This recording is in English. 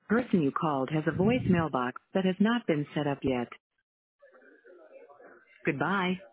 Person you called has a voicemail box that has not been set up yet. Goodbye.